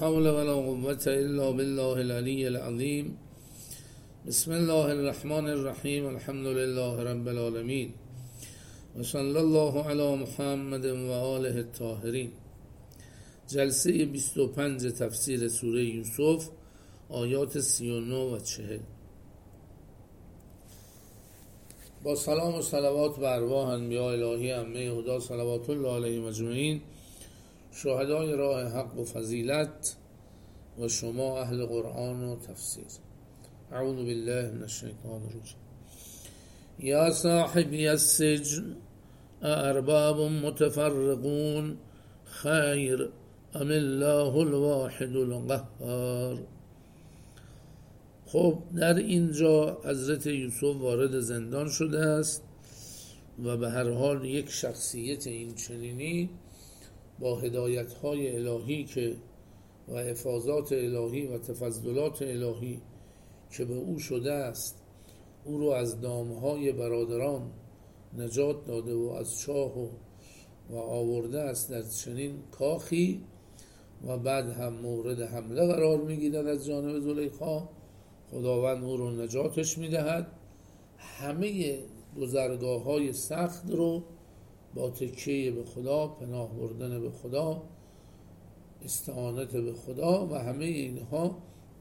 حول ولا قوة إلا بالله العلي العظيم. بسم الله الرحمن الرحیم. الحمد لله رب العالمین و صلی الله علی محمد و آله الطاهرین. جلسه 25 تفسیر سوره یوسف، آیات 39 و 40. با سلام و صلوات بر ارواح انبیاء الهی عمه هدا صلوات الله علیهم اجمعین، شهدای راه حق و فضیلت و شما اهل قرآن و تفسیر. اعوذ بالله من الشیطان الرجیم. یا صاحبی السجن ارباب متفرقون خیر ام الله الواحد القهار. خب در اینجا حضرت یوسف وارد زندان شده است و به هر حال یک شخصیت این چنینی با هدایت‌های الهی که و افاضات الهی و تفضلات الهی که به او شده است، او رو از دامهای برادران نجات داده و از چاه و آورده است در چنین کاخی و بعد هم مورد حمله قرار میگیرد از جانب زلیخا. خداوند او رو نجاتش میدهد. همه گذرگاه‌های سخت رو با تکیه به خدا، پناه بردن به خدا، استعانت به خدا و همه اینها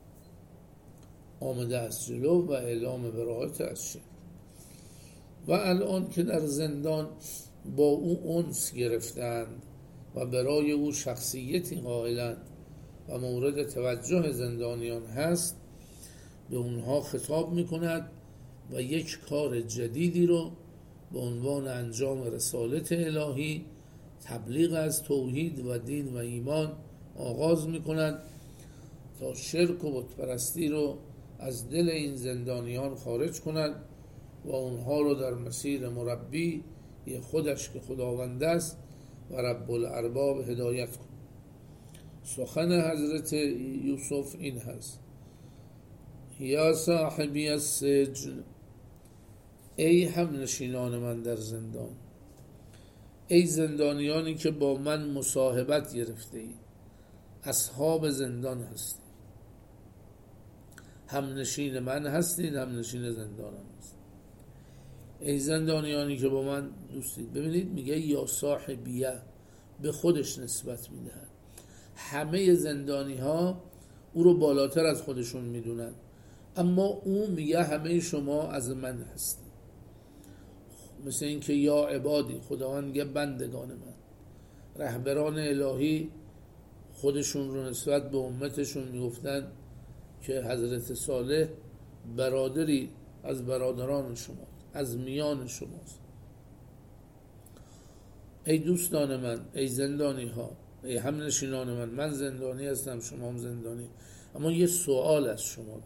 آمده از جلو و اعلام براءت از شرک. و الان که در زندان با او انس گرفتند و برای او شخصیتی قائلند و مورد توجه زندانیان هست، به اونها خطاب میکند و یک کار جدیدی رو به عنوان انجام رسالت الهی، تبلیغ از توحید و دین و ایمان آغاز میکند تا شرک و بتپرستی رو از دل این زندانیان خارج کند و اونها رو در مسیر مربی خودش که خداوند است و رب الارباب هدایت کند. سخن حضرت یوسف این هست: یا صاحبی السجن، ای هم نشینان من در زندان، ای زندانیانی که با من مصاحبت گرفته اید، اصحاب زندان هستید، هم نشین من هستید، هم نشین زندانم هستید. ای زندانیانی که با من دوستید. ببینید میگه یا صاحبیه، به خودش نسبت میدهد. همه زندانی ها او رو بالاتر از خودشون میدونن، اما او میگه همه شما از من هستید. مثل این که یا عبادی، خداوند میگه بندگان من. رهبران الهی خودشون رو نسبت به امتشون میگفتن که حضرت صالح برادری از برادران شما، از میان شماست. ای دوستان من، ای زندانی ها، ای همنشینان من، من زندانی هستم، شما هم زندانی. اما یه سوال از شما دارم: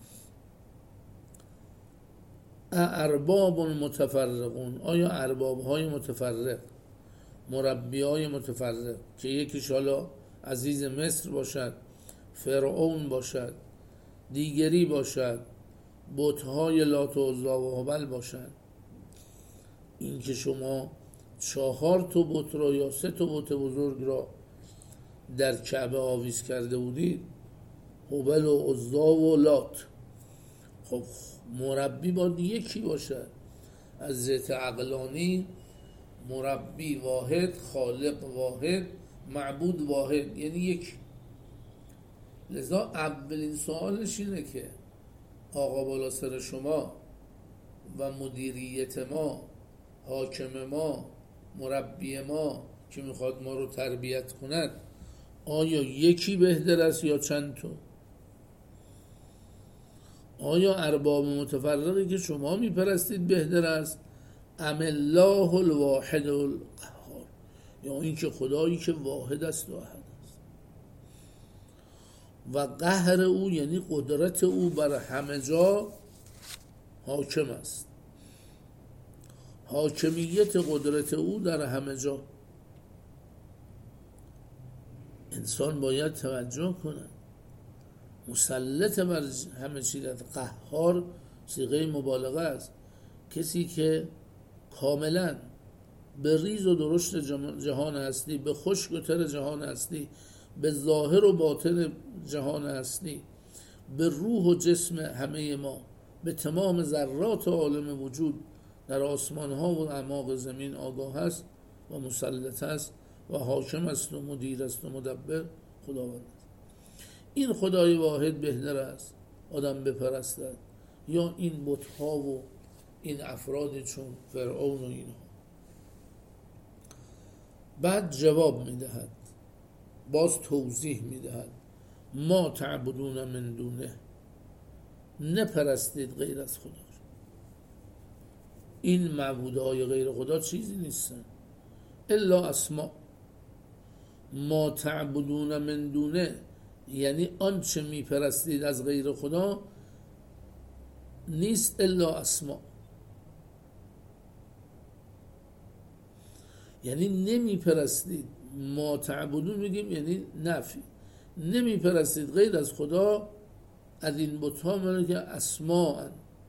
ارباب متفرقون، آیا ارباب های متفرق، مربی های متفرق که یکیش حالا عزیز مصر باشد، فرعون باشد، دیگری باشد بت‌های لات و عزی و هبل باشد، این که شما 4 تا بت را یا 3 تا بت بزرگ را در کعبه آویز کرده بودید، هبل و عزی و لات، خب مربی باید یکی باشد. از ذات عقلانی مربی واحد، خالق واحد، معبود واحد، یعنی یک. لذا اولین سوالش اینه که آقا بالا سر شما و مدیریت ما، حاکم ما، مربی ما که میخواد ما رو تربیت کند، آیا یکی بهتر است یا چند تا؟ آیا ارباب متفرقی که شما میپرستید بهتر است، ام الله الواحد القهار، یا این که خدایی که واحد است و احد است و قهر او یعنی قدرت او بر همه جا حاکم است، حاکمیت قدرت او در همه جا. انسان باید توجه کنه، مسلط بر همه چیز. قهار صیغه مبالغه است، کسی که کاملا به ریز و درشت جهان هستی، به خشک و تر جهان هستی به ظاهر و باطن جهان هستی، به روح و جسم همه ما، به تمام ذرات عالم وجود در آسمان ها و اعماق زمین آگاه است و مسلط است و حاکم است و مدیر است و مدبر خداوند است. این خدای واحد بهتر است آدم بپرستد یا این بت‌ها و این افراد چون فرعون و اینها؟ بعد جواب میدهد، باز توضیح میدهد، ما تعبدون من دونه، نپرستید غیر از خدا. این معبودهای غیر خدا چیزی نیستن الا اسماء. ما تعبدون من دونه یعنی آنچه میپرستید از غیر خدا نیست الا اسماء، یعنی نمیپرستید. ما تعبدون میگیم یعنی نفی، نمیپرستید غیر از خدا از این بت‌ها میگه که اسماء،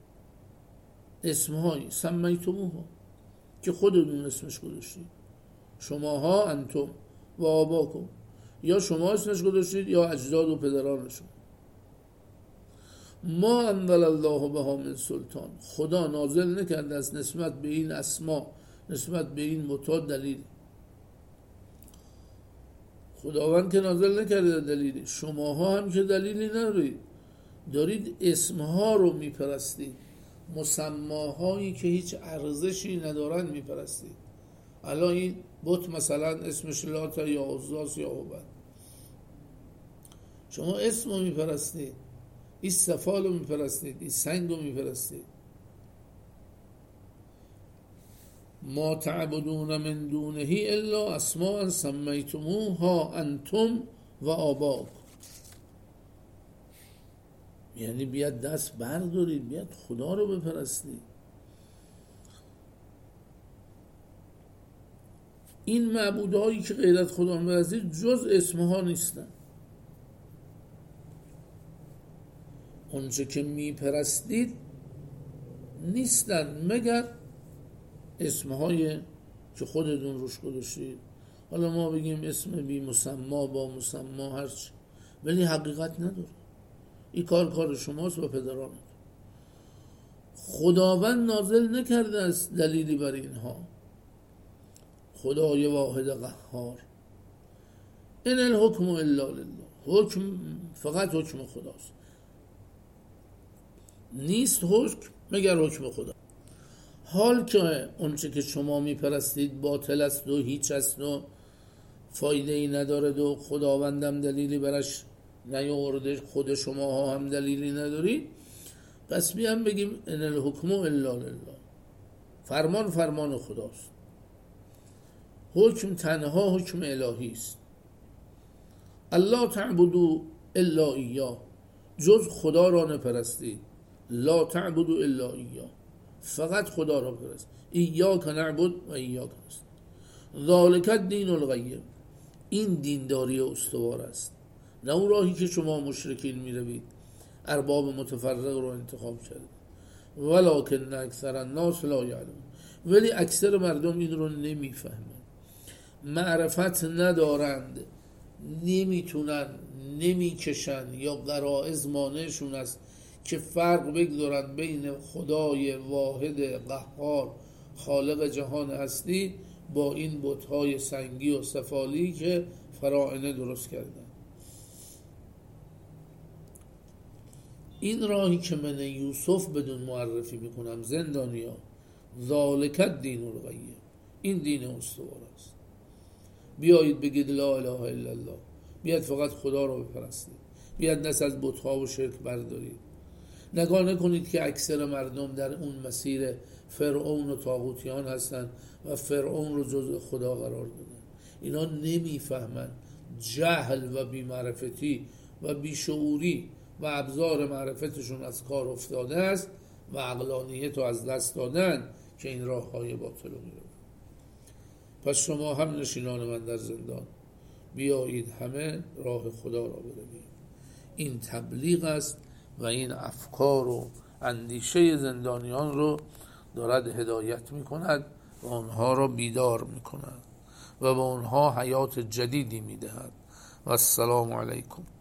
اسمهایی سمیتموها که خودتون اسمش گذاشتید، شماها انتم و آباکم، یا شما اسمش گذاشتید یا اجداد و پدرانشون. ما انزل الله بها من سلطان، خدا نازل نکرده است نسبت به این اسما، نسبت به این بت‌ها دلیل. خداوند که نازل نکرده دلیلی، شماها هم که دلیلی ندارید، دارید اسمها رو میپرستید، مسماهایی که هیچ ارزشی ندارن میپرستید. الان این بت مثلا اسمش لات یا عزاس یا هبل، شما اسم رو میپرستید، این سفال رو میپرستید، این سنگ رو میپرستید. ما تعبدون من دونه الا اسماء سمیتموها انتم و آباکم، یعنی بیاد دست بردارید، بیاد خدا رو بپرستید. این معبودهایی که غیر از خدا میپرستید جز اسمها نیستن. اونچه که میپرستید نیستن مگر اسمهای که خودتون روش گذاشتید. حالا ما بگیم اسم بی مسما با مسما هرچی، ولی حقیقت نداره. این کار شماست و پدرانت. خداوند نازل نکرده است دلیلی بر اینها. خدای واحد قهار، ان الحکم الا لله، حکم فقط حکم خداست، نیست حکم مگر حکم خدا. حال که اونچه که شما میپرستید باطل است و هیچ است و فایده ای ندارد و خداوندم دلیلی برش نیاورده، خود شما ها هم دلیلی ندارید، پس بیام بگیم ان الحکم الا لله، فرمان خداست. حکم تنها حکم الهی است. الله تعبدوا الا ایاه، جز خدا را نپرستید. لا تعبدوا الا ایاه، فقط خدا را پرست. ایاک نعبد و ایاک نستعین. ذالک الدین القیم، این دینداری استوار است، نه اون راهی که شما مشرکین میروید ارباب متفرق رو انتخاب کرده. ولکن اکثر الناس لا یعلمون، ولی اکثر مردم این رو نمیفهمند، معرفت ندارند، نمیتونن، نمیکشن، یا غرائز مانعشون است که فرق بگذارن بین خدای واحد قهار خالق جهان هستی با این بت‌های سنگی و سفالی که فراعنه درست کردن. این راهی که من یوسف بدون معرفی میکنم زندانیا، ذالک الدین القیم، این دین استوار است. بیایید بگید لا اله الا الله، بیاد فقط خدا رو بپرستید، بیاد دست از بت‌ها و شرک بردارید. نگاه نکنید که اکثر مردم در اون مسیر فرعون و طاغوتیان هستن و فرعون رو جزء خدا قرار دادن. اینا نمیفهمن، جهل و بی‌معرفتی و بیشعوری و ابزار معرفتشون از کار افتاده است و عقلانیت رو از دست دادن که این راه های باطل رو میرن. پس شما هم نشینان من در زندان، بیایید همه راه خدا را بروید. این تبلیغ است و این افکار و اندیشه زندانیان رو دارد هدایت می کند و آنها را بیدار می کند و به آنها حیات جدیدی می دهد و السلام علیکم.